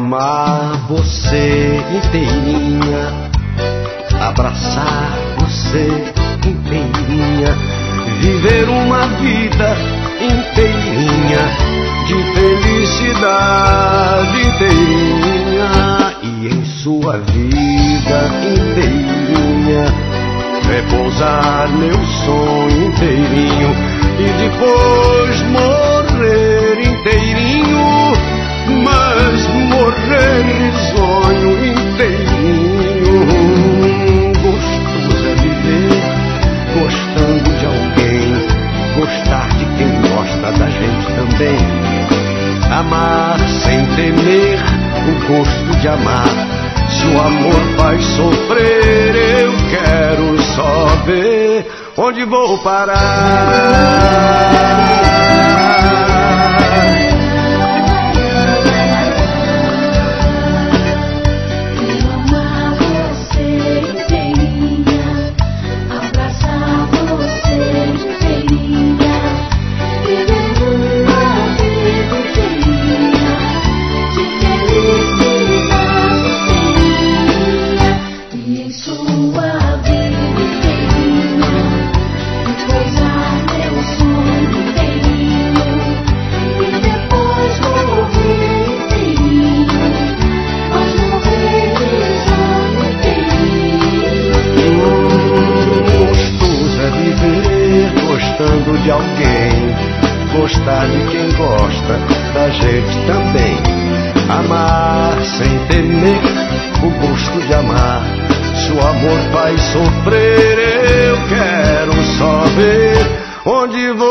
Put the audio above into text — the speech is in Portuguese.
amar você inteirinha, abraçar você inteirinha, viver uma vida inteirinha, de felicidade inteirinha, e em sua vida inteirinha repousar meu sonho inteirinho, e depois morrer inteirinho, mas morrer risonho inteirinho. Gostoso é viver gostando de alguém, gostar de quem gosta da gente também, amar sem temer o gosto de amar. Se o amor faz sofrer, eu quero só ver onde vou parar. De alguém, gostar de quem gosta da gente também, amar sem temer o gosto de amar. Se o amor faz sofrer, eu quero só ver onde vou